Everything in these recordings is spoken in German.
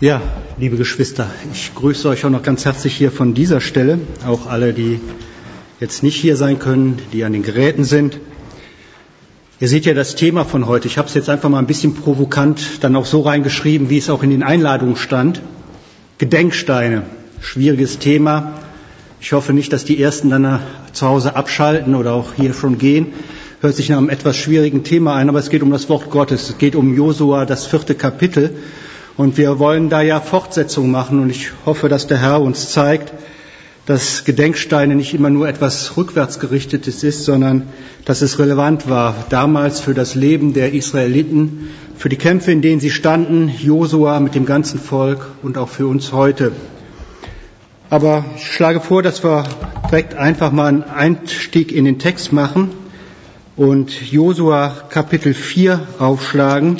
Ja, liebe Geschwister, ich grüße euch auch noch ganz herzlich hier von dieser Stelle, auch alle, die jetzt nicht hier sein können, die an den Geräten sind. Ihr seht ja das Thema von heute. Ich habe es jetzt einfach mal ein bisschen provokant dann auch so reingeschrieben, wie es auch in den Einladungen stand. Gedenksteine, schwieriges Thema. Ich hoffe nicht, dass die Ersten dann zu Hause abschalten oder auch hier schon gehen. Hört sich nach einem etwas schwierigen Thema ein, aber es geht um das Wort Gottes. Es geht um Josua, das 4. Kapitel. Und wir wollen da ja Fortsetzung machen. Und ich hoffe, dass der Herr uns zeigt, dass Gedenksteine nicht immer nur etwas Rückwärtsgerichtetes ist, sondern dass es relevant war, damals für das Leben der Israeliten, für die Kämpfe, in denen sie standen, Josua mit dem ganzen Volk und auch für uns heute. Aber ich schlage vor, dass wir direkt einfach mal einen Einstieg in den Text machen und Josua Kapitel 4 aufschlagen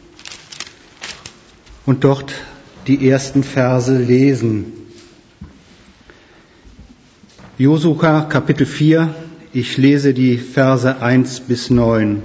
und dort die ersten Verse lesen. Josua Kapitel 4, ich lese die Verse 1 bis 9.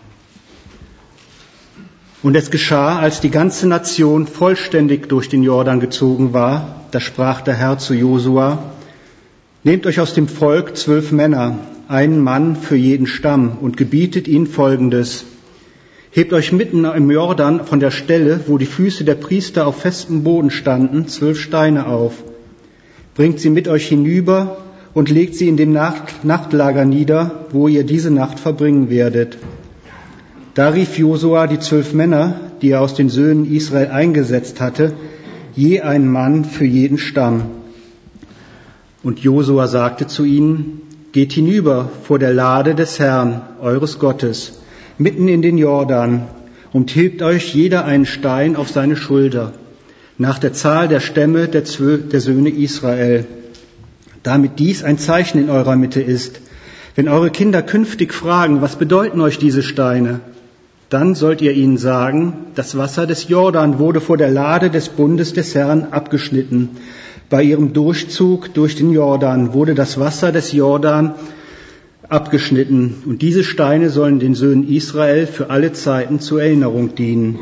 Und es geschah, als die ganze Nation vollständig durch den Jordan gezogen war, da sprach der Herr zu Josua: Nehmt euch aus dem Volk 12 Männer, einen Mann für jeden Stamm, und gebietet ihnen Folgendes: Hebt euch mitten im Jordan von der Stelle, wo die Füße der Priester auf festem Boden standen, 12 Steine auf. Bringt sie mit euch hinüber und legt sie in dem Nachtlager nieder, wo ihr diese Nacht verbringen werdet. Da rief Josua die 12 Männer, die er aus den Söhnen Israel eingesetzt hatte, je ein Mann für jeden Stamm. Und Josua sagte zu ihnen: Geht hinüber vor der Lade des Herrn, eures Gottes, mitten in den Jordan, und hebt euch jeder einen Stein auf seine Schulter, nach der Zahl der Stämme der Söhne Israel, damit dies ein Zeichen in eurer Mitte ist. Wenn eure Kinder künftig fragen, was bedeuten euch diese Steine, dann sollt ihr ihnen sagen: Das Wasser des Jordan wurde vor der Lade des Bundes des Herrn abgeschnitten. Bei ihrem Durchzug durch den Jordan wurde das Wasser des Jordan abgeschnitten. Und diese Steine sollen den Söhnen Israel für alle Zeiten zur Erinnerung dienen.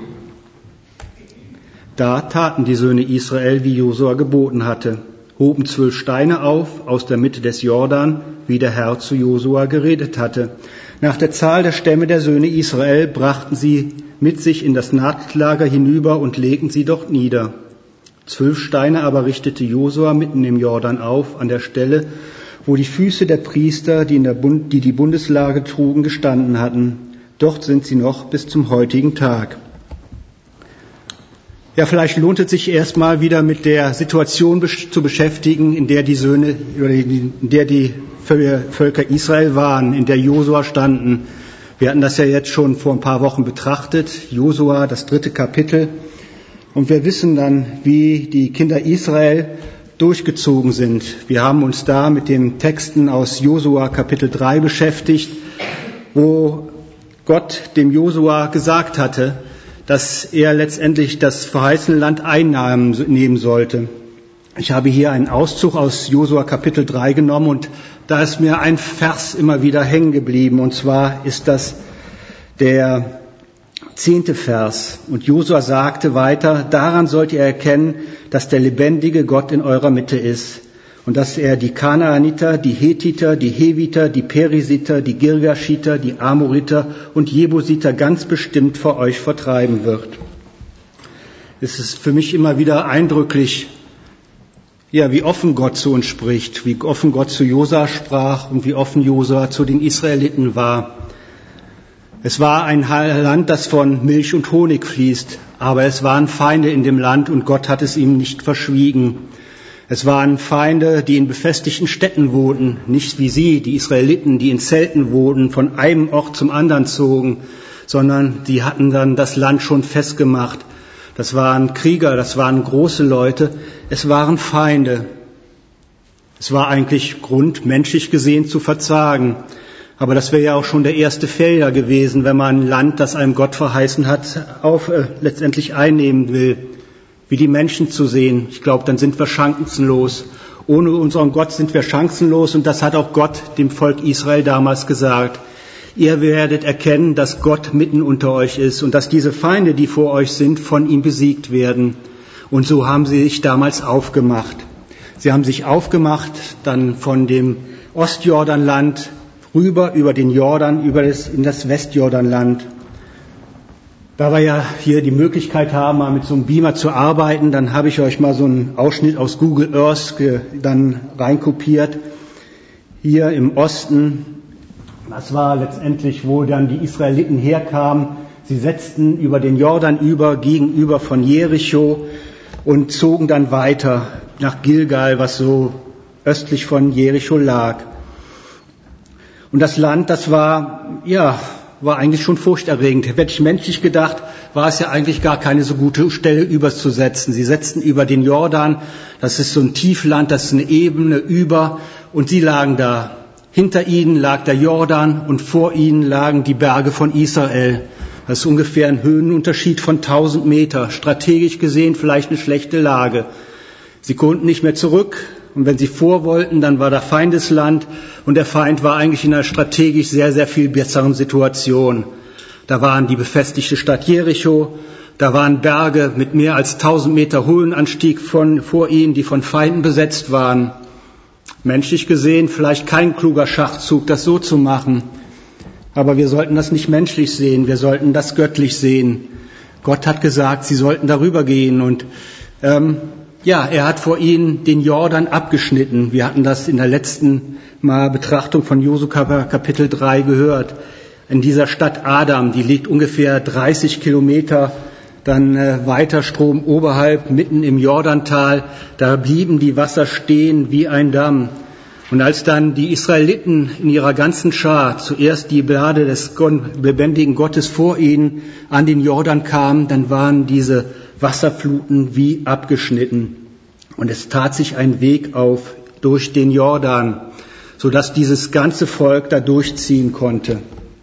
Da taten die Söhne Israel, wie Josua geboten hatte, hoben 12 Steine auf aus der Mitte des Jordan, wie der Herr zu Josua geredet hatte. Nach der Zahl der Stämme der Söhne Israel brachten sie mit sich in das Nachtlager hinüber und legten sie dort nieder. 12 Steine aber richtete Josua mitten im Jordan auf, an der Stelle, wo die Füße der Priester, die die Bundeslade trugen, gestanden hatten. Dort sind sie noch bis zum heutigen Tag. Ja, vielleicht lohnt es sich erstmal wieder mit der Situation zu beschäftigen, in der die Völker Israel waren, in der Josua standen. Wir hatten das ja jetzt schon vor ein paar Wochen betrachtet, Josua, das 3. Kapitel. Und wir wissen dann, wie die Kinder Israel durchgezogen sind. Wir haben uns da mit den Texten aus Josua Kapitel 3 beschäftigt, wo Gott dem Josua gesagt hatte, dass er letztendlich das verheißene Land einnehmen sollte. Ich habe hier einen Auszug aus Josua Kapitel 3 genommen und da ist mir ein Vers immer wieder hängen geblieben, und zwar ist das der 10. Vers. Und Josua sagte weiter: Daran sollt ihr erkennen, dass der lebendige Gott in eurer Mitte ist und dass er die Kanaaniter, die Hethiter, die Heviter, die Perisiter, die Girgashiter, die Amoriter und Jebusiter ganz bestimmt vor euch vertreiben wird. Es ist für mich immer wieder eindrücklich, ja, wie offen Gott zu uns spricht, wie offen Gott zu Josua sprach und wie offen Josua zu den Israeliten war. Es war ein Land, das von Milch und Honig fließt, aber es waren Feinde in dem Land und Gott hat es ihm nicht verschwiegen. Es waren Feinde, die in befestigten Städten wohnten, nicht wie sie, die Israeliten, die in Zelten wohnten, von einem Ort zum anderen zogen, sondern die hatten dann das Land schon festgemacht. Das waren Krieger, das waren große Leute, es waren Feinde. Es war eigentlich Grund, menschlich gesehen, zu verzagen. Aber das wäre ja auch schon der erste Fehler gewesen, wenn man ein Land, das einem Gott verheißen hat, letztendlich einnehmen will. Wie die Menschen zu sehen. Ich glaube, dann sind wir chancenlos. Ohne unseren Gott sind wir chancenlos, und das hat auch Gott dem Volk Israel damals gesagt. Ihr werdet erkennen, dass Gott mitten unter euch ist und dass diese Feinde, die vor euch sind, von ihm besiegt werden. Und so haben sie sich damals aufgemacht. Sie haben sich aufgemacht, dann von dem Ostjordanland rüber über den Jordan, in das Westjordanland. Da wir ja hier die Möglichkeit haben, mal mit so einem Beamer zu arbeiten, dann habe ich euch mal so einen Ausschnitt aus Google Earth dann reinkopiert. Hier im Osten, das war letztendlich, wo dann die Israeliten herkamen. Sie setzten über den Jordan gegenüber von Jericho und zogen dann weiter nach Gilgal, was so östlich von Jericho lag. Und das Land, das war eigentlich schon furchterregend. Hätte ich menschlich gedacht, war es ja eigentlich gar keine so gute Stelle überzusetzen. Sie setzten über den Jordan, das ist so ein Tiefland, das ist eine Ebene über, und sie lagen da. Hinter ihnen lag der Jordan und vor ihnen lagen die Berge von Israel. Das ist ungefähr ein Höhenunterschied von 1000 Meter. Strategisch gesehen vielleicht eine schlechte Lage. Sie konnten nicht mehr zurück. Und wenn sie vor wollten, dann war da Feindesland. Und der Feind war eigentlich in einer strategisch sehr, sehr viel besseren Situation. Da waren die befestigte Stadt Jericho. Da waren Berge mit mehr als 1000 Meter Höhenanstieg vor ihnen, die von Feinden besetzt waren. Menschlich gesehen vielleicht kein kluger Schachzug, das so zu machen. Aber wir sollten das nicht menschlich sehen, wir sollten das göttlich sehen. Gott hat gesagt, sie sollten darüber gehen. Und er hat vor ihnen den Jordan abgeschnitten. Wir hatten das in der letzten Betrachtung von Josua Kapitel 3 gehört. In dieser Stadt Adam, die liegt ungefähr 30 Kilometer dann weiter Strom oberhalb, mitten im Jordantal. Da blieben die Wasser stehen wie ein Damm. Und als dann die Israeliten in ihrer ganzen Schar zuerst die Gnade des lebendigen Gottes vor ihnen an den Jordan kamen, dann waren diese Wasserfluten wie abgeschnitten. Und es tat sich ein Weg auf durch den Jordan, sodass dieses ganze Volk da durchziehen konnte.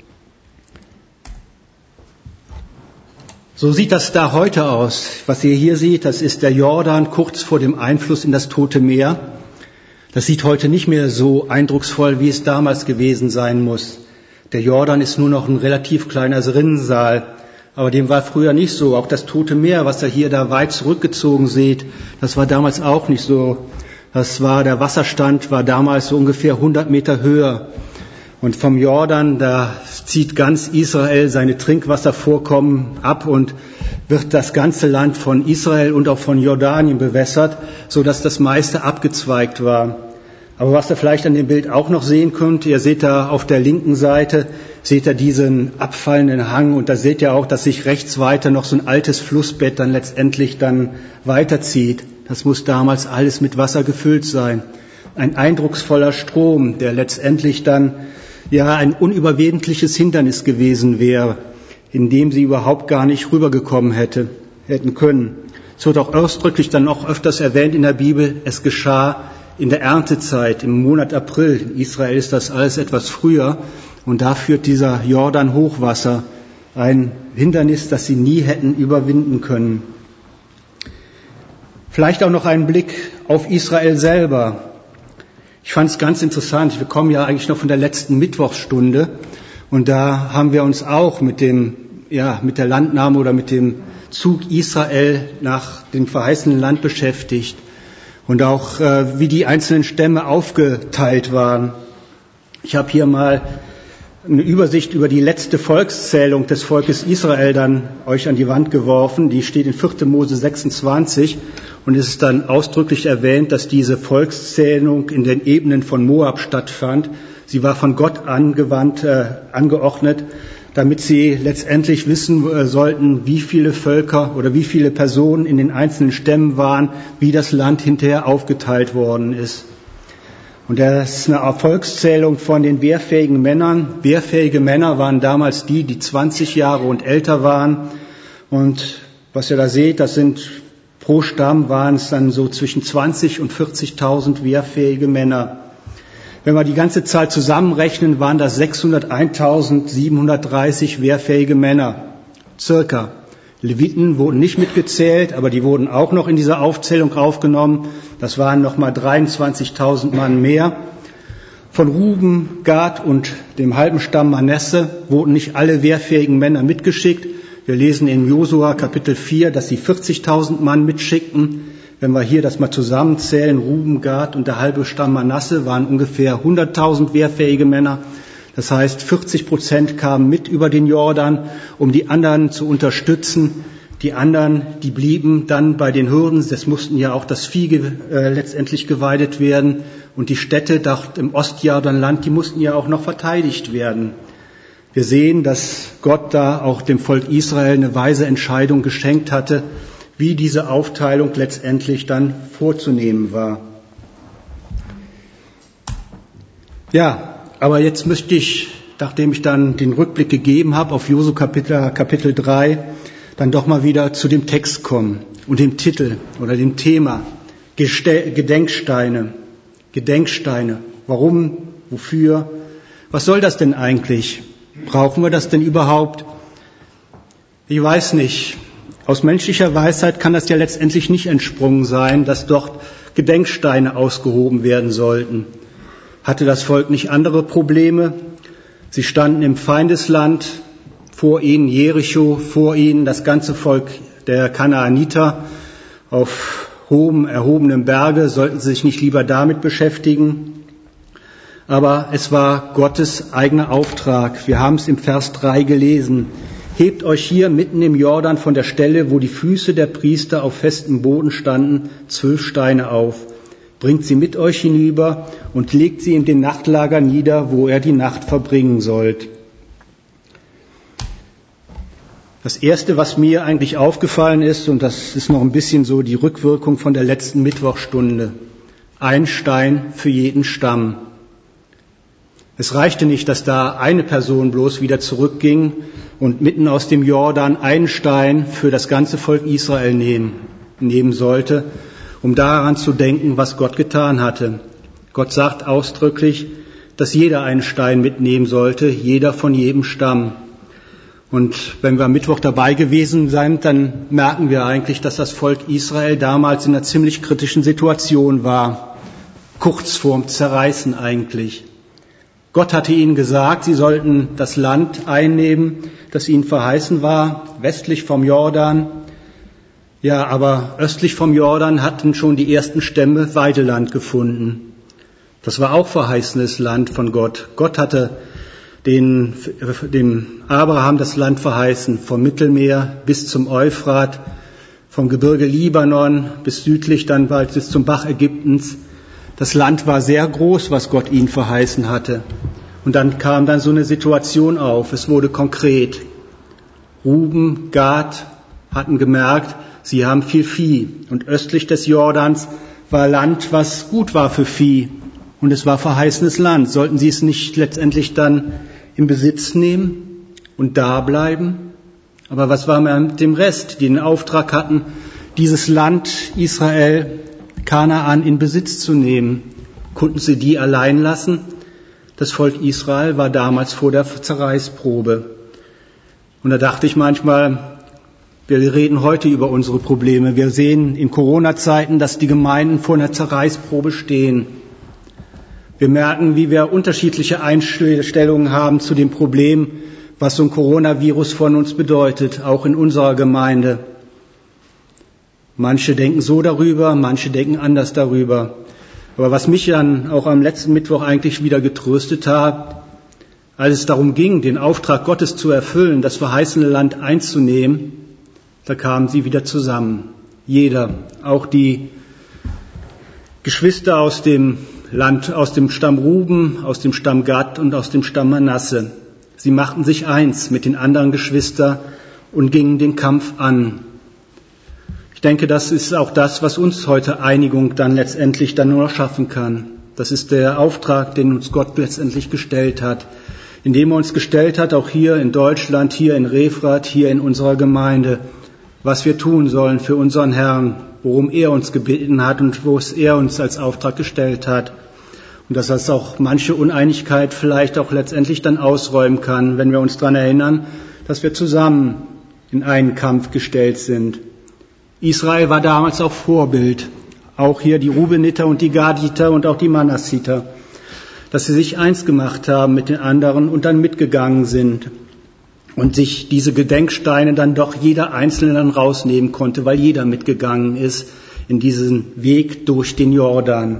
So sieht das da heute aus. Was ihr hier seht, das ist der Jordan kurz vor dem Einfluss in das Tote Meer. Das sieht heute nicht mehr so eindrucksvoll, wie es damals gewesen sein muss. Der Jordan ist nur noch ein relativ kleiner Rinnensaal. Aber dem war früher nicht so. Auch das Tote Meer, was ihr hier da weit zurückgezogen seht, das war damals auch nicht so. Der Wasserstand war damals so ungefähr 100 Meter höher. Und vom Jordan, da zieht ganz Israel seine Trinkwasservorkommen ab und wird das ganze Land von Israel und auch von Jordanien bewässert, sodass das meiste abgezweigt war. Aber was ihr vielleicht an dem Bild auch noch sehen könnt, ihr seht da auf der linken Seite, seht ihr diesen abfallenden Hang, und da seht ihr auch, dass sich rechts weiter noch so ein altes Flussbett dann letztendlich dann weiterzieht. Das muss damals alles mit Wasser gefüllt sein. Ein eindrucksvoller Strom, der letztendlich dann ein unüberwindliches Hindernis gewesen wäre, in dem sie überhaupt gar nicht rübergekommen hätten können. Es wird auch ausdrücklich dann noch öfters erwähnt in der Bibel, es geschah in der Erntezeit, im Monat April. In Israel ist das alles etwas früher, und da führt dieser Jordan Hochwasser, ein Hindernis, das sie nie hätten überwinden können. Vielleicht auch noch einen Blick auf Israel selber. Ich fand es ganz interessant, wir kommen ja eigentlich noch von der letzten Mittwochsstunde, und da haben wir uns auch mit der Landnahme oder mit dem Zug Israel nach dem verheißenen Land beschäftigt. Und auch wie die einzelnen Stämme aufgeteilt waren. Ich habe hier mal eine Übersicht über die letzte Volkszählung des Volkes Israel dann euch an die Wand geworfen. Die steht in 4. Mose 26, und es ist dann ausdrücklich erwähnt, dass diese Volkszählung in den Ebenen von Moab stattfand. Sie war von Gott angeordnet, damit sie letztendlich wissen sollten, wie viele Völker oder wie viele Personen in den einzelnen Stämmen waren, wie das Land hinterher aufgeteilt worden ist. Und das ist eine Volkszählung von den wehrfähigen Männern. Wehrfähige Männer waren damals die 20 Jahre und älter waren. Und was ihr da seht, das sind pro Stamm waren es dann so zwischen 20 und 40.000 wehrfähige Männer. Wenn wir die ganze Zahl zusammenrechnen, waren das 601.730 wehrfähige Männer, circa. Leviten wurden nicht mitgezählt, aber die wurden auch noch in dieser Aufzählung aufgenommen. Das waren nochmal 23.000 Mann mehr. Von Ruben, Gad und dem halben Stamm Manasse wurden nicht alle wehrfähigen Männer mitgeschickt. Wir lesen in Josua Kapitel 4, dass sie 40.000 Mann mitschickten. Wenn wir hier das mal zusammenzählen, Ruben, Gad und der halbe Stamm Manasse waren ungefähr 100.000 wehrfähige Männer. Das heißt, 40% kamen mit über den Jordan, um die anderen zu unterstützen. Die anderen, die blieben dann bei den Hürden. Es mussten ja auch das Vieh letztendlich geweidet werden. Und die Städte dort im Ostjordanland, die mussten ja auch noch verteidigt werden. Wir sehen, dass Gott da auch dem Volk Israel eine weise Entscheidung geschenkt hatte, wie diese Aufteilung letztendlich dann vorzunehmen war. Ja, aber jetzt möchte ich, nachdem ich dann den Rückblick gegeben habe auf Josua Kapitel 3, dann doch mal wieder zu dem Text kommen und dem Titel oder dem Thema. Gedenksteine. Gedenksteine. Warum? Wofür? Was soll das denn eigentlich? Brauchen wir das denn überhaupt? Ich weiß nicht. Aus menschlicher Weisheit kann das ja letztendlich nicht entsprungen sein, dass dort Gedenksteine ausgehoben werden sollten. Hatte das Volk nicht andere Probleme? Sie standen im Feindesland, vor ihnen Jericho, vor ihnen das ganze Volk der Kanaaniter auf hohem, erhobenem Berge. Sollten sie sich nicht lieber damit beschäftigen? Aber es war Gottes eigener Auftrag. Wir haben es im Vers 3 gelesen. Hebt euch hier mitten im Jordan von der Stelle, wo die Füße der Priester auf festem Boden standen, 12 Steine auf. Bringt sie mit euch hinüber und legt sie in den Nachtlager nieder, wo ihr die Nacht verbringen sollt. Das Erste, was mir eigentlich aufgefallen ist, und das ist noch ein bisschen so die Rückwirkung von der letzten Mittwochstunde, ein Stein für jeden Stamm. Es reichte nicht, dass da eine Person bloß wieder zurückging und mitten aus dem Jordan einen Stein für das ganze Volk Israel nehmen sollte, um daran zu denken, was Gott getan hatte. Gott sagt ausdrücklich, dass jeder einen Stein mitnehmen sollte, jeder von jedem Stamm. Und wenn wir am Mittwoch dabei gewesen sind, dann merken wir eigentlich, dass das Volk Israel damals in einer ziemlich kritischen Situation war. Kurz vorm Zerreißen eigentlich. Gott hatte ihnen gesagt, sie sollten das Land einnehmen, das ihnen verheißen war, westlich vom Jordan. Ja, aber östlich vom Jordan hatten schon die ersten Stämme Weideland gefunden. Das war auch verheißenes Land von Gott. Gott hatte dem Abraham das Land verheißen, vom Mittelmeer bis zum Euphrat, vom Gebirge Libanon bis südlich dann bald bis zum Bach Ägyptens. Das Land war sehr groß, was Gott ihnen verheißen hatte. Und dann kam dann so eine Situation auf. Es wurde konkret. Ruben, Gad hatten gemerkt, sie haben viel Vieh. Und östlich des Jordans war Land, was gut war für Vieh. Und es war verheißenes Land. Sollten sie es nicht letztendlich dann in Besitz nehmen und da bleiben? Aber was war mit dem Rest, die den Auftrag hatten, dieses Land Israel, Kanaan in Besitz zu nehmen? Konnten sie die allein lassen? Das Volk Israel war damals vor der Zerreißprobe. Und da dachte ich manchmal, wir reden heute über unsere Probleme. Wir sehen in Corona-Zeiten, dass die Gemeinden vor einer Zerreißprobe stehen. Wir merken, wie wir unterschiedliche Einstellungen haben zu dem Problem, was so ein Coronavirus von uns bedeutet, auch in unserer Gemeinde. Manche denken so darüber, manche denken anders darüber. Aber was mich dann auch am letzten Mittwoch eigentlich wieder getröstet hat, als es darum ging, den Auftrag Gottes zu erfüllen, das verheißene Land einzunehmen, da kamen sie wieder zusammen. Jeder, auch die Geschwister aus dem Land, aus dem Stamm Ruben, aus dem Stamm Gad und aus dem Stamm Manasse. Sie machten sich eins mit den anderen Geschwistern und gingen den Kampf an. Ich denke, das ist auch das, was uns heute Einigung dann letztendlich dann nur schaffen kann. Das ist der Auftrag, den uns Gott letztendlich gestellt hat. Indem er uns gestellt hat, auch hier in Deutschland, hier in Refrath, hier in unserer Gemeinde, was wir tun sollen für unseren Herrn, worum er uns gebeten hat und wo es er uns als Auftrag gestellt hat. Und dass das auch manche Uneinigkeit vielleicht auch letztendlich dann ausräumen kann, wenn wir uns daran erinnern, dass wir zusammen in einen Kampf gestellt sind. Israel war damals auch Vorbild, auch hier die Rubeniter und die Gaditer und auch die Manassiter, dass sie sich eins gemacht haben mit den anderen und dann mitgegangen sind. und sich diese Gedenksteine dann doch jeder Einzelne dann rausnehmen konnte, weil jeder mitgegangen ist in diesen Weg durch den Jordan.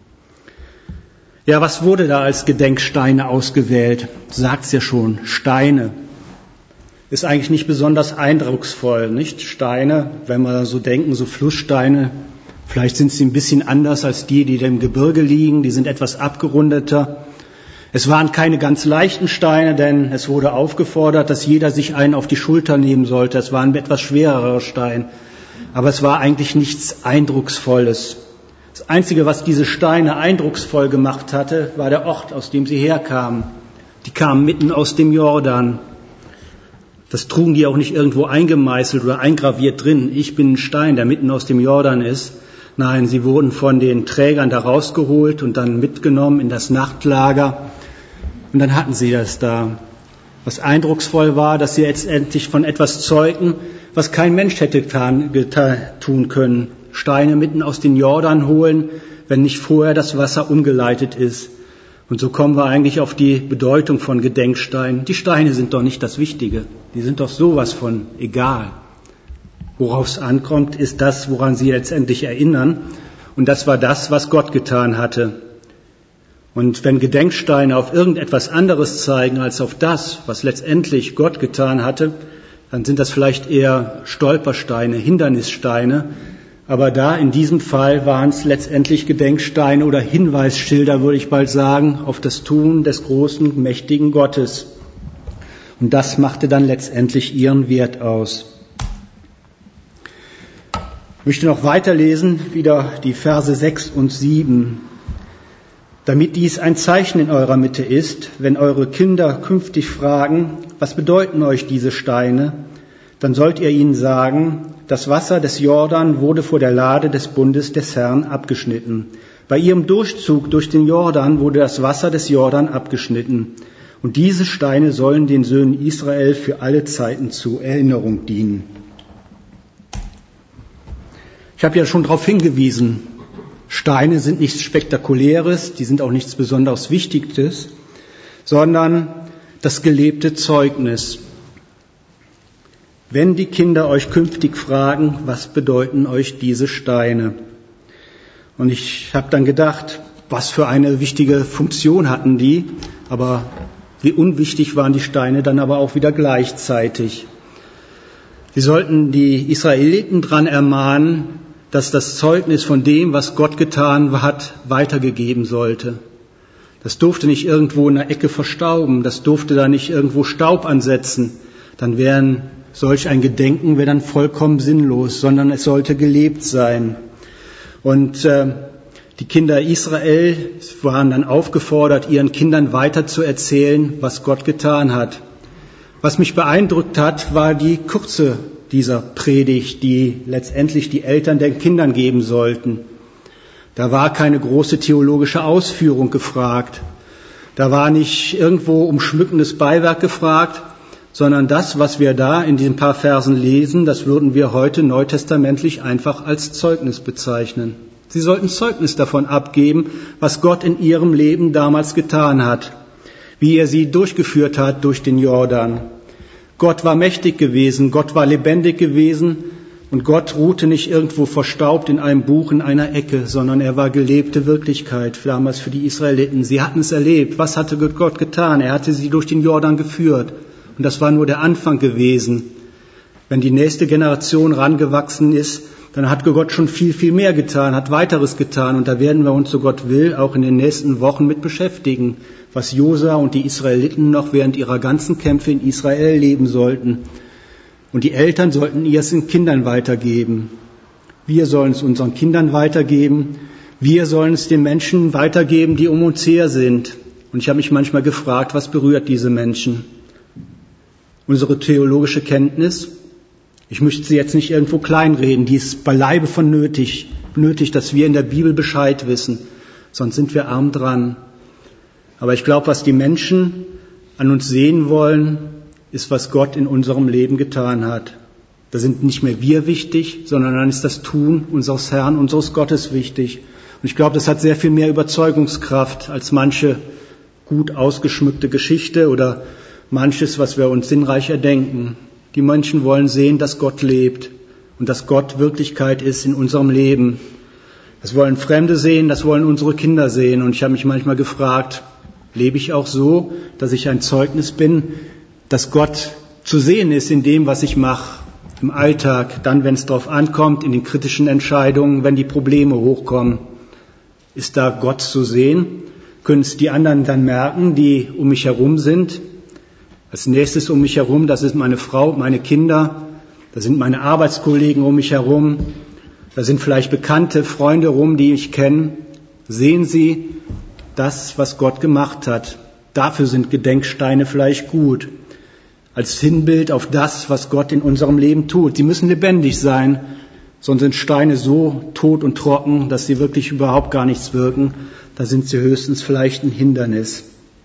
Ja, was wurde da als Gedenksteine ausgewählt? Sagt's ja schon, Steine. Ist eigentlich nicht besonders eindrucksvoll, nicht? Steine, wenn wir so denken, so Flusssteine, vielleicht sind sie ein bisschen anders als die im Gebirge liegen, die sind etwas abgerundeter. Es waren keine ganz leichten Steine, denn es wurde aufgefordert, dass jeder sich einen auf die Schulter nehmen sollte. Es war ein etwas schwererer Stein, aber es war eigentlich nichts Eindrucksvolles. Das Einzige, was diese Steine eindrucksvoll gemacht hatte, war der Ort, aus dem sie herkamen. Die kamen mitten aus dem Jordan. Das trugen die auch nicht irgendwo eingemeißelt oder eingraviert drin. Ich bin ein Stein, der mitten aus dem Jordan ist. Nein, sie wurden von den Trägern da rausgeholt und dann mitgenommen in das Nachtlager. Und dann hatten sie das da. Was eindrucksvoll war, dass sie jetzt endlich von etwas zeugten, was kein Mensch hätte tun können. Steine mitten aus dem Jordan holen, wenn nicht vorher das Wasser umgeleitet ist. Und so kommen wir eigentlich auf die Bedeutung von Gedenksteinen. Die Steine sind doch nicht das Wichtige. Die sind doch sowas von egal. Worauf es ankommt, ist das, woran sie letztendlich erinnern. Und das war das, was Gott getan hatte. Und wenn Gedenksteine auf irgendetwas anderes zeigen als auf das, was letztendlich Gott getan hatte, dann sind das vielleicht eher Stolpersteine, Hindernissteine. Aber da in diesem Fall waren es letztendlich Gedenksteine oder Hinweisschilder, würde ich bald sagen, auf das Tun des großen, mächtigen Gottes. Und das machte dann letztendlich ihren Wert aus. Ich möchte noch weiterlesen, wieder die Verse 6 und 7. Damit dies ein Zeichen in eurer Mitte ist, wenn eure Kinder künftig fragen, was bedeuten euch diese Steine, dann sollt ihr ihnen sagen, das Wasser des Jordan wurde vor der Lade des Bundes des Herrn abgeschnitten. Bei ihrem Durchzug durch den Jordan wurde das Wasser des Jordan abgeschnitten. Und diese Steine sollen den Söhnen Israel für alle Zeiten zur Erinnerung dienen. Ich habe ja schon darauf hingewiesen, Steine sind nichts Spektakuläres, die sind auch nichts besonders Wichtiges, sondern das gelebte Zeugnis. Wenn die Kinder euch künftig fragen, was bedeuten euch diese Steine? Und ich habe dann gedacht, was für eine wichtige Funktion hatten die, aber wie unwichtig waren die Steine dann aber auch wieder gleichzeitig. Sie sollten die Israeliten daran ermahnen, dass das Zeugnis von dem, was Gott getan hat, weitergegeben sollte. Das durfte nicht irgendwo in der Ecke verstauben, das durfte da nicht irgendwo Staub ansetzen. Dann wären solch ein Gedenken wäre dann vollkommen sinnlos, sondern es sollte gelebt sein. Und die Kinder Israel waren dann aufgefordert, ihren Kindern weiter zu erzählen, was Gott getan hat. Was mich beeindruckt hat, war die Kürze dieser Predigt, die letztendlich die Eltern den Kindern geben sollten. Da war keine große theologische Ausführung gefragt. Da war nicht irgendwo umschmückendes Beiwerk gefragt, sondern das, was wir da in diesen paar Versen lesen, das würden wir heute neutestamentlich einfach als Zeugnis bezeichnen. Sie sollten Zeugnis davon abgeben, was Gott in ihrem Leben damals getan hat, wie er sie durchgeführt hat durch den Jordan. Gott war mächtig gewesen, Gott war lebendig gewesen und Gott ruhte nicht irgendwo verstaubt in einem Buch in einer Ecke, sondern er war gelebte Wirklichkeit damals für die Israeliten. Sie hatten es erlebt. Was hatte Gott getan? Er hatte sie durch den Jordan geführt. Und das war nur der Anfang gewesen. Wenn die nächste Generation rangewachsen ist, dann hat Gott schon viel, viel mehr getan, hat weiteres getan. Und da werden wir uns, so Gott will, auch in den nächsten Wochen mit beschäftigen, was Josua und die Israeliten noch während ihrer ganzen Kämpfe in Israel leben sollten. Und die Eltern sollten es den Kindern weitergeben. Wir sollen es unseren Kindern weitergeben. Wir sollen es den Menschen weitergeben, die um uns her sind. Und ich habe mich manchmal gefragt, was berührt diese Menschen? Unsere theologische Kenntnis? Ich möchte sie jetzt nicht irgendwo kleinreden, die ist beileibe von nötig, dass wir in der Bibel Bescheid wissen, sonst sind wir arm dran. Aber ich glaube, was die Menschen an uns sehen wollen, ist, was Gott in unserem Leben getan hat. Da sind nicht mehr wir wichtig, sondern dann ist das Tun unseres Herrn, unseres Gottes wichtig. Und ich glaube, das hat sehr viel mehr Überzeugungskraft als manche gut ausgeschmückte Geschichte oder manches, was wir uns sinnreich erdenken. Die Menschen wollen sehen, dass Gott lebt und dass Gott Wirklichkeit ist in unserem Leben. Das wollen Fremde sehen, das wollen unsere Kinder sehen. Und ich habe mich manchmal gefragt, lebe ich auch so, dass ich ein Zeugnis bin, dass Gott zu sehen ist in dem, was ich mache, im Alltag, dann, wenn es darauf ankommt, in den kritischen Entscheidungen, wenn die Probleme hochkommen. Ist da Gott zu sehen? Können es die anderen dann merken, die um mich herum sind? Als nächstes um mich herum, das ist meine Frau, meine Kinder, da sind meine Arbeitskollegen um mich herum, da sind vielleicht bekannte Freunde rum, die ich kenne. Sehen sie das, was Gott gemacht hat? Dafür sind Gedenksteine vielleicht gut. Als Sinnbild auf das, was Gott in unserem Leben tut. Sie müssen lebendig sein, sonst sind Steine so tot und trocken, dass sie wirklich überhaupt gar nichts wirken. Da sind sie höchstens vielleicht ein Hindernis.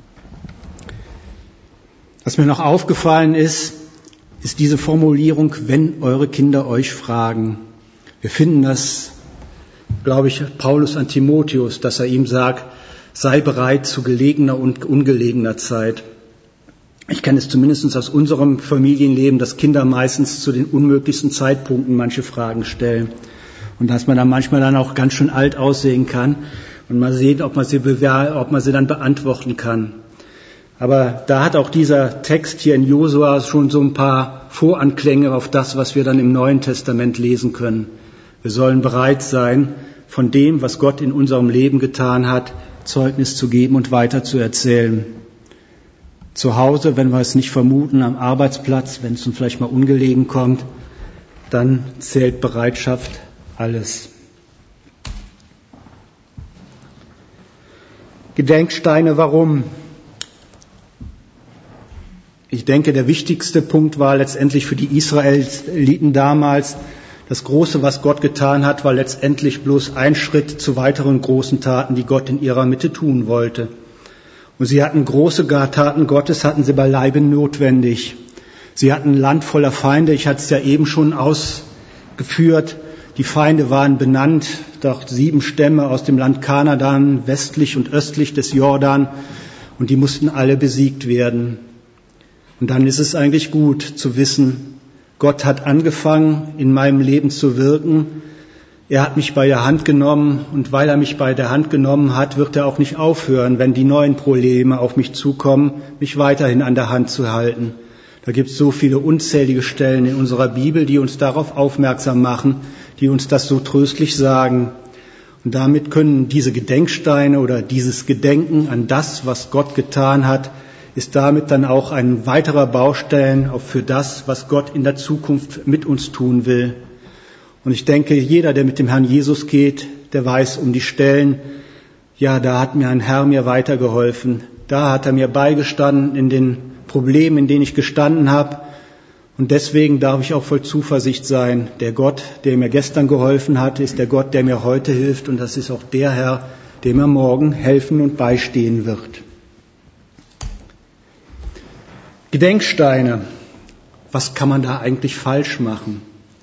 Was mir noch aufgefallen ist diese Formulierung, wenn eure Kinder euch fragen. Wir finden das, glaube ich, Paulus an Timotheus, dass er ihm sagt, sei bereit zu gelegener und ungelegener Zeit. Ich kenne es zumindest aus unserem Familienleben, dass Kinder meistens zu den unmöglichsten Zeitpunkten manche Fragen stellen. Und dass man dann manchmal dann auch ganz schön alt aussehen kann und mal sehen, ob man sie dann beantworten kann. Aber da hat auch dieser Text hier in Josua schon so ein paar Voranklänge auf das, was wir dann im Neuen Testament lesen können. Wir sollen bereit sein, von dem, was Gott in unserem Leben getan hat, Zeugnis zu geben und weiter zu erzählen. Zu Hause, wenn wir es nicht vermuten, am Arbeitsplatz, wenn es uns vielleicht mal ungelegen kommt, dann zählt Bereitschaft alles. Gedenksteine, warum? Ich denke, der wichtigste Punkt war letztendlich für die Israeliten damals, das Große, was Gott getan hat, war letztendlich bloß ein Schritt zu weiteren großen Taten, die Gott in ihrer Mitte tun wollte. Und sie hatten große Taten Gottes, hatten sie beileibe notwendig. Sie hatten ein Land voller Feinde, ich hatte es ja eben schon ausgeführt. Die Feinde waren benannt, doch 7 Stämme aus dem Land Kanaan, westlich und östlich des Jordan, und die mussten alle besiegt werden. Und dann ist es eigentlich gut zu wissen, Gott hat angefangen, in meinem Leben zu wirken. Er hat mich bei der Hand genommen, und weil er mich bei der Hand genommen hat, wird er auch nicht aufhören, wenn die neuen Probleme auf mich zukommen, mich weiterhin an der Hand zu halten. Da gibt es so viele unzählige Stellen in unserer Bibel, die uns darauf aufmerksam machen, die uns das so tröstlich sagen. Und damit können diese Gedenksteine oder dieses Gedenken an das, was Gott getan hat, ist damit dann auch ein weiterer Baustein auch für das, was Gott in der Zukunft mit uns tun will. Und ich denke, jeder, der mit dem Herrn Jesus geht, der weiß um die Stellen, ja, da hat mir ein Herr mir weitergeholfen. Da hat er mir beigestanden in den Problemen, in denen ich gestanden habe. Und deswegen darf ich auch voll Zuversicht sein. Der Gott, der mir gestern geholfen hat, ist der Gott, der mir heute hilft. Und das ist auch der Herr, der mir morgen helfen und beistehen wird. Gedenksteine. Was kann man da eigentlich falsch machen?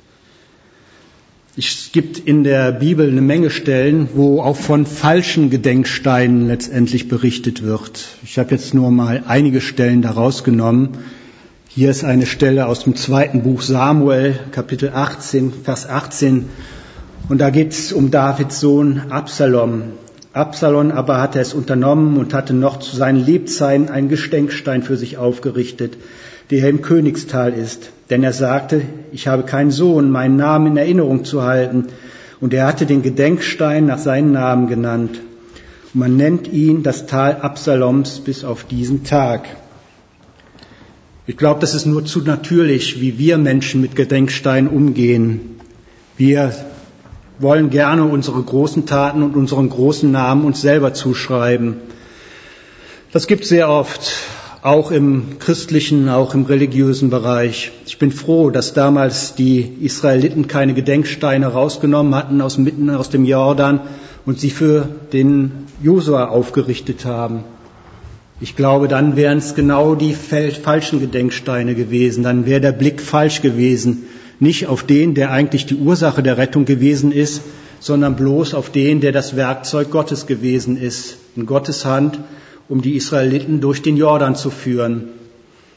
Es gibt in der Bibel eine Menge Stellen, wo auch von falschen Gedenksteinen letztendlich berichtet wird. Ich habe jetzt nur mal einige Stellen da rausgenommen. Hier ist eine Stelle aus dem 2. Buch Samuel, Kapitel 18, Vers 18. Und da geht es um Davids Sohn Absalom. Absalom aber hatte es unternommen und hatte noch zu seinen Lebzeiten einen Gedenkstein für sich aufgerichtet, der im Königstal ist. Denn er sagte, ich habe keinen Sohn, meinen Namen in Erinnerung zu halten. Und er hatte den Gedenkstein nach seinem Namen genannt. Und man nennt ihn das Tal Absaloms bis auf diesen Tag. Ich glaube, das ist nur zu natürlich, wie wir Menschen mit Gedenksteinen umgehen. Wir wollen gerne unsere großen Taten und unseren großen Namen uns selber zuschreiben. Das gibt es sehr oft, auch im christlichen, auch im religiösen Bereich. Ich bin froh, dass damals die Israeliten keine Gedenksteine rausgenommen hatten mitten aus dem Jordan und sie für den Josua aufgerichtet haben. Ich glaube, dann wären es genau die falschen Gedenksteine gewesen. Dann wäre der Blick falsch gewesen. Nicht auf den, der eigentlich die Ursache der Rettung gewesen ist, sondern bloß auf den, der das Werkzeug Gottes gewesen ist, in Gottes Hand, um die Israeliten durch den Jordan zu führen.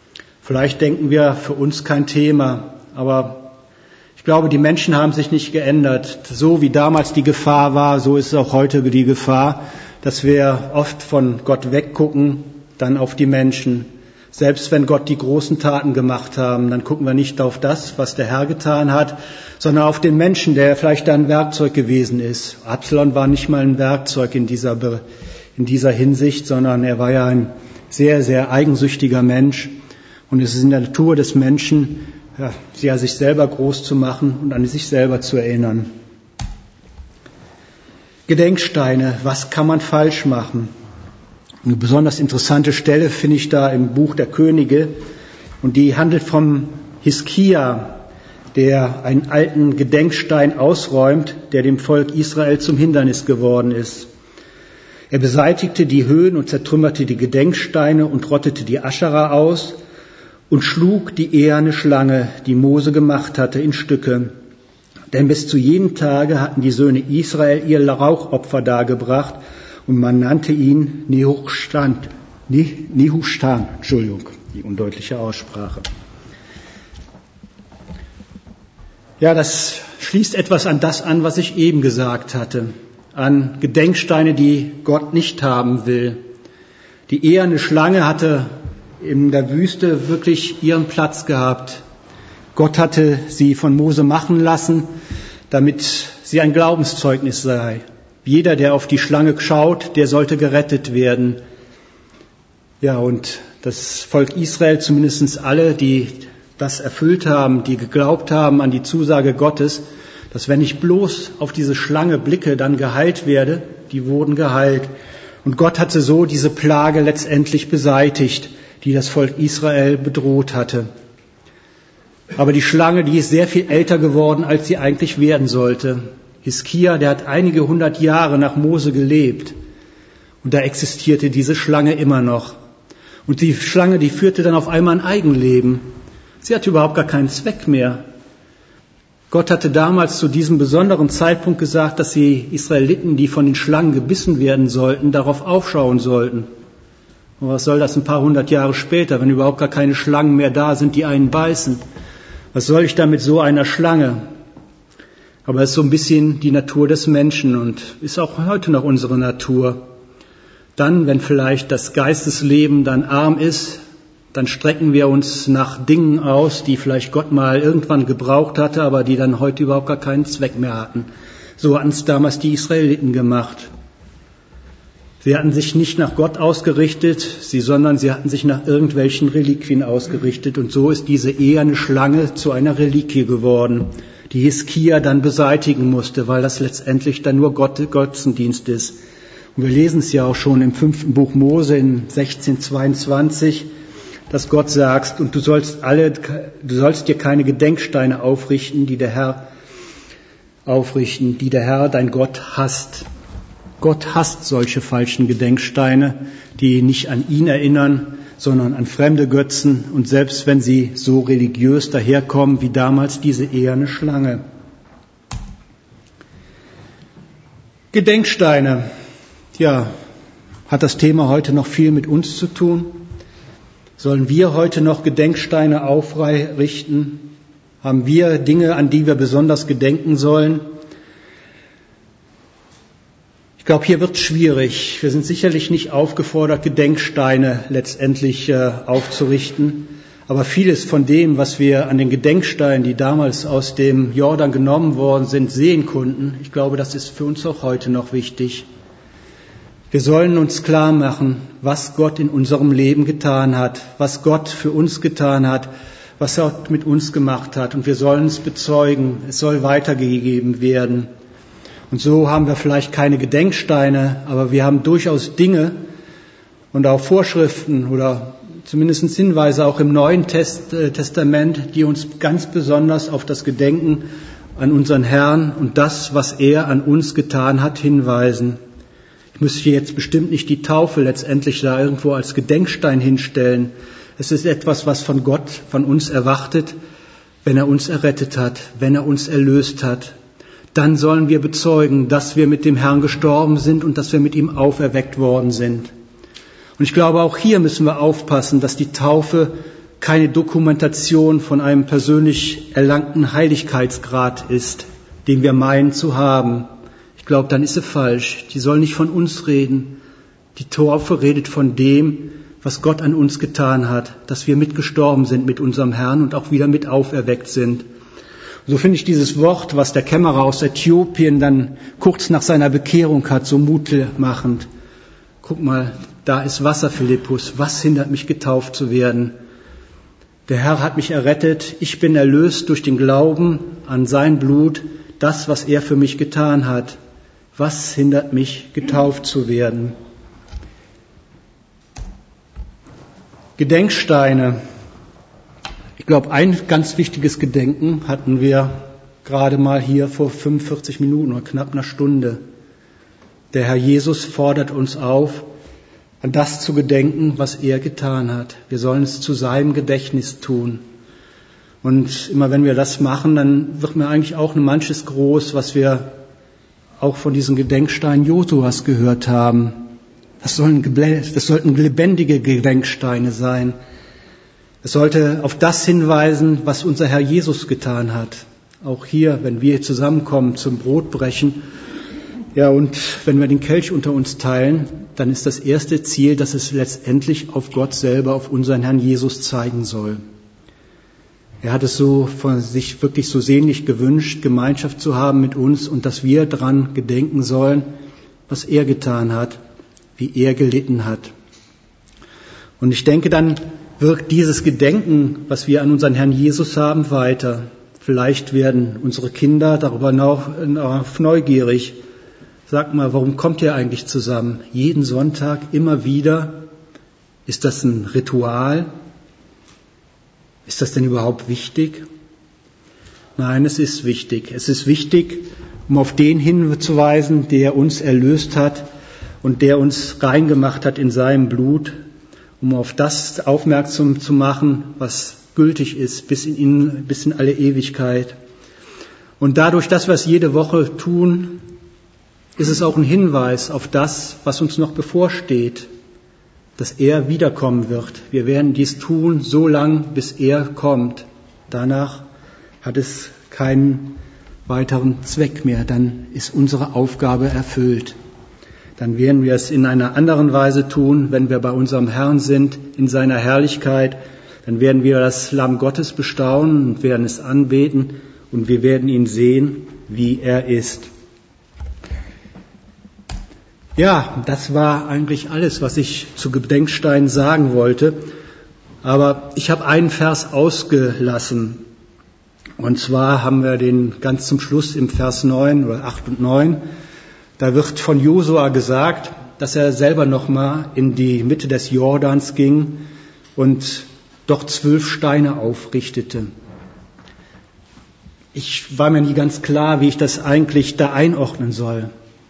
Vielleicht denken wir, für uns kein Thema, aber ich glaube, die Menschen haben sich nicht geändert. So wie damals die Gefahr war, so ist auch heute die Gefahr, dass wir oft von Gott weggucken, dann auf die Menschen. Selbst wenn Gott die großen Taten gemacht haben, dann gucken wir nicht auf das, was der Herr getan hat, sondern auf den Menschen, der vielleicht ein Werkzeug gewesen ist. Absalom war nicht mal ein Werkzeug in dieser Hinsicht, sondern er war ja ein sehr, sehr eigensüchtiger Mensch. Und es ist in der Natur des Menschen, sich selber groß zu machen und an sich selber zu erinnern. Gedenksteine, was kann man falsch machen? Eine besonders interessante Stelle finde ich da im Buch der Könige und die handelt vom Hiskia, der einen alten Gedenkstein ausräumt, der dem Volk Israel zum Hindernis geworden ist. Er beseitigte die Höhen und zertrümmerte die Gedenksteine und rottete die Aschera aus und schlug die eherne Schlange, die Mose gemacht hatte, in Stücke. Denn bis zu jenem Tage hatten die Söhne Israel ihr Rauchopfer dargebracht, und man nannte ihn Nehushtan, Entschuldigung, die undeutliche Aussprache. Ja, das schließt etwas an das an, was ich eben gesagt hatte, an Gedenksteine, die Gott nicht haben will. Die eherne Schlange hatte in der Wüste wirklich ihren Platz gehabt. Gott hatte sie von Mose machen lassen, damit sie ein Glaubenszeugnis sei. Jeder, der auf die Schlange schaut, der sollte gerettet werden. Ja, und das Volk Israel, zumindest alle, die das erfüllt haben, die geglaubt haben an die Zusage Gottes, dass wenn ich bloß auf diese Schlange blicke, dann geheilt werde, die wurden geheilt. Und Gott hatte so diese Plage letztendlich beseitigt, die das Volk Israel bedroht hatte. Aber die Schlange, die ist sehr viel älter geworden, als sie eigentlich werden sollte. Hiskia, der hat einige 100 Jahre nach Mose gelebt. Und da existierte diese Schlange immer noch. Und die Schlange, die führte dann auf einmal ein Eigenleben. Sie hatte überhaupt gar keinen Zweck mehr. Gott hatte damals zu diesem besonderen Zeitpunkt gesagt, dass die Israeliten, die von den Schlangen gebissen werden sollten, darauf aufschauen sollten. Und was soll das ein paar 100 Jahre später, wenn überhaupt gar keine Schlangen mehr da sind, die einen beißen? Was soll ich da mit so einer Schlange? Aber es ist so ein bisschen die Natur des Menschen und ist auch heute noch unsere Natur. Dann, wenn vielleicht das Geistesleben dann arm ist, dann strecken wir uns nach Dingen aus, die vielleicht Gott mal irgendwann gebraucht hatte, aber die dann heute überhaupt gar keinen Zweck mehr hatten. So hatten es damals die Israeliten gemacht. Sie hatten sich nicht nach Gott ausgerichtet, sondern sie hatten sich nach irgendwelchen Reliquien ausgerichtet. Und so ist diese eherne Schlange zu einer Reliquie geworden, die Hiskia dann beseitigen musste, weil das letztendlich dann nur Götzendienst ist. Und wir lesen es ja auch schon im 5. Buch Mose in 16:22, dass Gott sagt, und du sollst dir keine Gedenksteine aufrichten, die der Herr, dein Gott, hasst. Gott hasst solche falschen Gedenksteine, die nicht an ihn erinnern, sondern an fremde Götzen und selbst wenn sie so religiös daherkommen wie damals diese eherne Schlange. Gedenksteine, ja, hat das Thema heute noch viel mit uns zu tun? Sollen wir heute noch Gedenksteine aufrichten? Haben wir Dinge, an die wir besonders gedenken sollen? Ich glaube, hier wird es schwierig. Wir sind sicherlich nicht aufgefordert, Gedenksteine letztendlich aufzurichten. Aber vieles von dem, was wir an den Gedenksteinen, die damals aus dem Jordan genommen worden sind, sehen konnten, ich glaube, das ist für uns auch heute noch wichtig. Wir sollen uns klar machen, was Gott in unserem Leben getan hat, was Gott für uns getan hat, was er mit uns gemacht hat. Und wir sollen es bezeugen, es soll weitergegeben werden. Und so haben wir vielleicht keine Gedenksteine, aber wir haben durchaus Dinge und auch Vorschriften oder zumindest Hinweise auch im Neuen Testament, die uns ganz besonders auf das Gedenken an unseren Herrn und das, was er an uns getan hat, hinweisen. Ich muss hier jetzt bestimmt nicht die Taufe letztendlich da irgendwo als Gedenkstein hinstellen. Es ist etwas, was von Gott, von uns erwartet, wenn er uns errettet hat, wenn er uns erlöst hat. Dann sollen wir bezeugen, dass wir mit dem Herrn gestorben sind und dass wir mit ihm auferweckt worden sind. Und ich glaube, auch hier müssen wir aufpassen, dass die Taufe keine Dokumentation von einem persönlich erlangten Heiligkeitsgrad ist, den wir meinen zu haben, ich glaube, dann ist sie falsch. Die soll nicht von uns reden. Die Taufe redet von dem, was Gott an uns getan hat, dass wir mitgestorben sind mit unserem Herrn und auch wieder mit auferweckt sind. So finde ich dieses Wort, was der Kämmerer aus Äthiopien dann kurz nach seiner Bekehrung hat, so mutmachend. Guck mal, da ist Wasser, Philippus. Was hindert mich, getauft zu werden? Der Herr hat mich errettet. Ich bin erlöst durch den Glauben an sein Blut, das, was er für mich getan hat. Was hindert mich, getauft zu werden? Gedenksteine. Ich glaube, ein ganz wichtiges Gedenken hatten wir gerade mal hier vor 45 Minuten oder knapp einer Stunde. Der Herr Jesus fordert uns auf, an das zu gedenken, was er getan hat. Wir sollen es zu seinem Gedächtnis tun. Und immer wenn wir das machen, dann wird mir eigentlich auch manches groß, was wir auch von diesen Gedenksteinen Josuas gehört haben. Das sollten lebendige Gedenksteine sein. Es sollte auf das hinweisen, was unser Herr Jesus getan hat. Auch hier, wenn wir zusammenkommen zum Brotbrechen, ja, und wenn wir den Kelch unter uns teilen, dann ist das erste Ziel, dass es letztendlich auf Gott selber, auf unseren Herrn Jesus zeigen soll. Er hat es so von sich wirklich so sehnlich gewünscht, Gemeinschaft zu haben mit uns und dass wir dran gedenken sollen, was er getan hat, wie er gelitten hat. Und ich denke, dann wirkt dieses Gedenken, was wir an unseren Herrn Jesus haben, weiter. Vielleicht werden unsere Kinder darüber noch neugierig. Sag mal, warum kommt ihr eigentlich zusammen? Jeden Sonntag, immer wieder? Ist das ein Ritual? Ist das denn überhaupt wichtig? Nein, es ist wichtig. Es ist wichtig, um auf den hinzuweisen, der uns erlöst hat und der uns reingemacht hat in seinem Blut, um auf das aufmerksam zu machen, was gültig ist bis in alle Ewigkeit. Und dadurch, dass wir es jede Woche tun, ist es auch ein Hinweis auf das, was uns noch bevorsteht, dass er wiederkommen wird. Wir werden dies tun, so lang, bis er kommt. Danach hat es keinen weiteren Zweck mehr. Dann ist unsere Aufgabe erfüllt. Dann werden wir es in einer anderen Weise tun, wenn wir bei unserem Herrn sind, in seiner Herrlichkeit. Dann werden wir das Lamm Gottes bestaunen und werden es anbeten und wir werden ihn sehen, wie er ist. Ja, das war eigentlich alles, was ich zu Gedenksteinen sagen wollte. Aber ich habe einen Vers ausgelassen. Und zwar haben wir den ganz zum Schluss im Vers 9 oder 8 und 9. Da wird von Josua gesagt, dass er selber nochmal in die Mitte des Jordans ging und dort 12 Steine aufrichtete. Ich war mir nie ganz klar, wie ich das eigentlich da einordnen soll.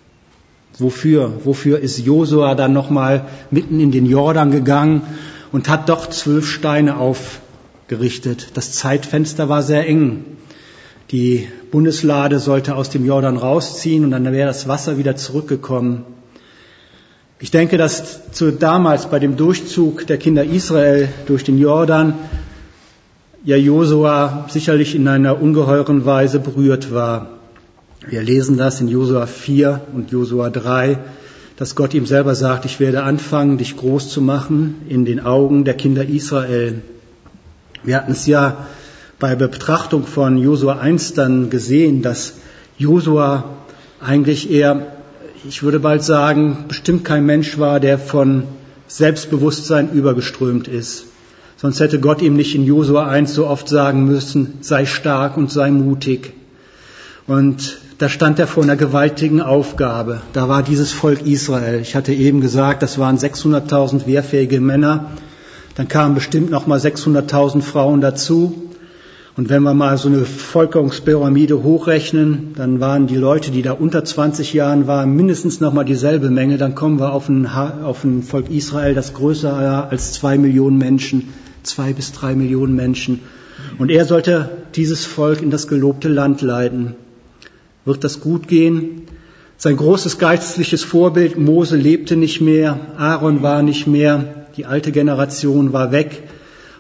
Wofür ist Josua dann nochmal mitten in den Jordan gegangen und hat doch 12 Steine aufgerichtet? Das Zeitfenster war sehr eng. Die Bundeslade sollte aus dem Jordan rausziehen und dann wäre das Wasser wieder zurückgekommen. Ich denke, dass damals bei dem Durchzug der Kinder Israel durch den Jordan ja Josua sicherlich in einer ungeheuren Weise berührt war. Wir lesen das in Josua 4 und Josua 3, dass Gott ihm selber sagt, ich werde anfangen, dich groß zu machen in den Augen der Kinder Israel. Wir hatten es ja bei Betrachtung von Josua 1 dann gesehen, dass Josua eigentlich eher, ich würde bald sagen, bestimmt kein Mensch war, der von Selbstbewusstsein übergeströmt ist. Sonst hätte Gott ihm nicht in Josua 1 so oft sagen müssen, sei stark und sei mutig. Und da stand er vor einer gewaltigen Aufgabe. Da war dieses Volk Israel. Ich hatte eben gesagt, das waren 600.000 wehrfähige Männer. Dann kamen bestimmt noch mal 600.000 Frauen dazu. Und wenn wir mal so eine Bevölkerungspyramide hochrechnen, dann waren die Leute, die da unter 20 Jahren waren, mindestens noch mal dieselbe Menge. Dann kommen wir auf ein Volk Israel, das größer war als 2 Millionen Menschen, 2 bis 3 Millionen Menschen. Und er sollte dieses Volk in das gelobte Land leiten. Wird das gut gehen? Sein großes geistliches Vorbild Mose lebte nicht mehr, Aaron war nicht mehr, die alte Generation war weg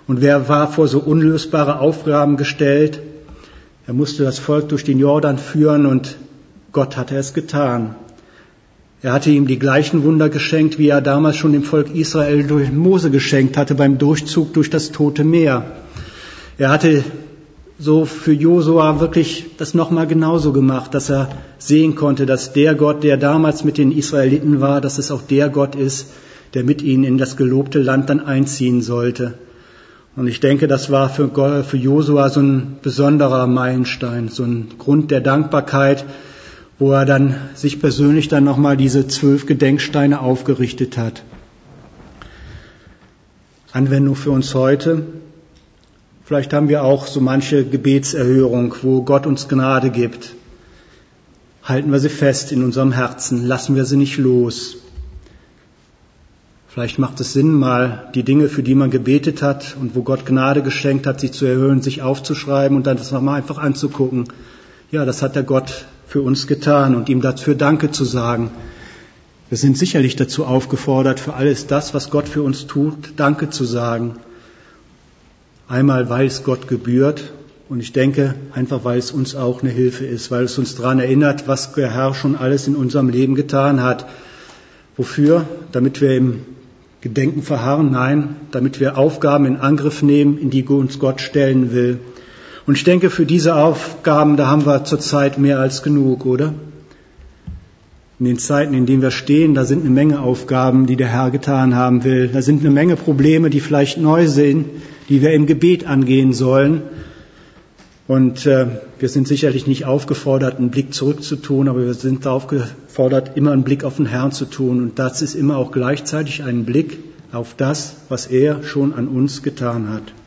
Und wer war vor so unlösbare Aufgaben gestellt? Er musste das Volk durch den Jordan führen und Gott hatte es getan. Er hatte ihm die gleichen Wunder geschenkt, wie er damals schon dem Volk Israel durch Mose geschenkt hatte beim Durchzug durch das Tote Meer. Er hatte so für Josua wirklich das nochmal genauso gemacht, dass er sehen konnte, dass der Gott, der damals mit den Israeliten war, dass es auch der Gott ist, der mit ihnen in das gelobte Land dann einziehen sollte. Und ich denke, das war für Josua so ein besonderer Meilenstein, so ein Grund der Dankbarkeit, wo er dann sich persönlich dann nochmal diese 12 Gedenksteine aufgerichtet hat. Anwendung für uns heute. Vielleicht haben wir auch so manche Gebetserhörung, wo Gott uns Gnade gibt. Halten wir sie fest in unserem Herzen, lassen wir sie nicht los. Vielleicht macht es Sinn, mal die Dinge, für die man gebetet hat und wo Gott Gnade geschenkt hat, sie zu erhöhen, sich aufzuschreiben und dann das nochmal einfach anzugucken. Ja, das hat der Gott für uns getan und ihm dafür Danke zu sagen. Wir sind sicherlich dazu aufgefordert, für alles das, was Gott für uns tut, Danke zu sagen. Einmal, weil es Gott gebührt und ich denke, einfach weil es uns auch eine Hilfe ist, weil es uns daran erinnert, was der Herr schon alles in unserem Leben getan hat. Wofür? Damit wir im Gedenken verharren? Nein, damit wir Aufgaben in Angriff nehmen, in die uns Gott stellen will. Und ich denke, für diese Aufgaben, da haben wir zurzeit mehr als genug, oder? In den Zeiten, in denen wir stehen, da sind eine Menge Aufgaben, die der Herr getan haben will. Da sind eine Menge Probleme, die vielleicht neu sind, die wir im Gebet angehen sollen. Und wir sind sicherlich nicht aufgefordert, einen Blick zurückzutun, aber wir sind aufgefordert, immer einen Blick auf den Herrn zu tun. Und das ist immer auch gleichzeitig ein Blick auf das, was er schon an uns getan hat.